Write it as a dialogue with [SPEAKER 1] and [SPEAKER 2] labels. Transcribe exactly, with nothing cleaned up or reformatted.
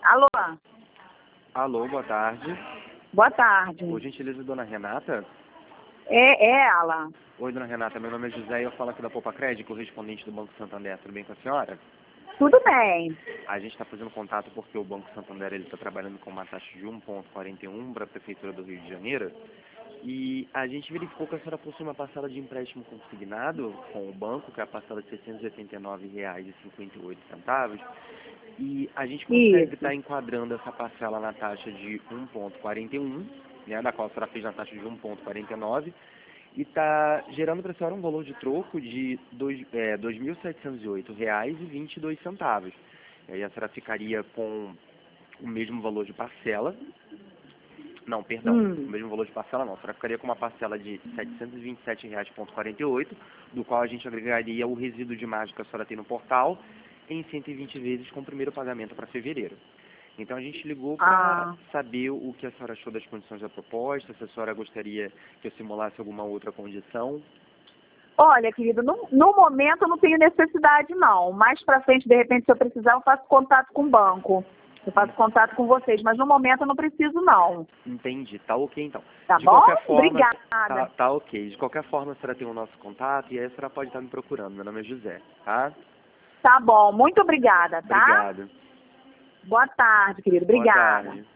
[SPEAKER 1] Alô?
[SPEAKER 2] Alô, boa tarde.
[SPEAKER 1] Boa tarde.
[SPEAKER 2] Por gentileza, dona Renata?
[SPEAKER 1] É, é ela.
[SPEAKER 2] Oi, dona Renata, meu nome é José e eu falo aqui da Poupa Crédito, correspondente do Banco Santander. Tudo bem com a senhora?
[SPEAKER 1] Tudo bem.
[SPEAKER 2] A gente está fazendo contato porque o Banco Santander está trabalhando com uma taxa de um vírgula quarenta e um para a Prefeitura do Rio de Janeiro. E a gente verificou que a senhora possui uma parcela de empréstimo consignado com o banco, que é a parcela de seiscentos e oitenta e nove reais e cinquenta e oito centavos. E a gente consegue
[SPEAKER 1] Isso.
[SPEAKER 2] estar enquadrando essa parcela na taxa de um vírgula quarenta e um, né, da qual a senhora fez na taxa de um vírgula quarenta e nove, e está gerando para a senhora um valor de troco de dois, é, dois mil setecentos e oito reais e vinte e dois centavos. E aí a senhora ficaria com o mesmo valor de parcela. Não, perdão,
[SPEAKER 1] Hum.
[SPEAKER 2] o mesmo valor de parcela não. A senhora ficaria com uma parcela de setecentos e vinte e sete reais e quarenta e oito, do qual a gente agregaria o resíduo de margem que a senhora tem no portal em cento e vinte vezes com o primeiro pagamento para fevereiro. Então a gente ligou para
[SPEAKER 1] Ah.
[SPEAKER 2] saber o que a senhora achou das condições da proposta, se a senhora gostaria que eu simulasse alguma outra condição.
[SPEAKER 1] Olha, querido, no, no momento eu não tenho necessidade, não. Mais pra frente, de repente, se eu precisar, eu faço contato com o banco. Eu faço contato com vocês, mas no momento eu não preciso, não.
[SPEAKER 2] Entendi, tá ok então.
[SPEAKER 1] Tá
[SPEAKER 2] De
[SPEAKER 1] bom?
[SPEAKER 2] qualquer forma,
[SPEAKER 1] Obrigada.
[SPEAKER 2] tá, tá ok. De qualquer forma, a senhora tem o nosso contato e aí a senhora pode estar me procurando. Meu nome é José, tá?
[SPEAKER 1] Tá bom, muito obrigada, tá?
[SPEAKER 2] Obrigado.
[SPEAKER 1] Boa tarde, querido.
[SPEAKER 2] Boa
[SPEAKER 1] Obrigada.
[SPEAKER 2] tarde.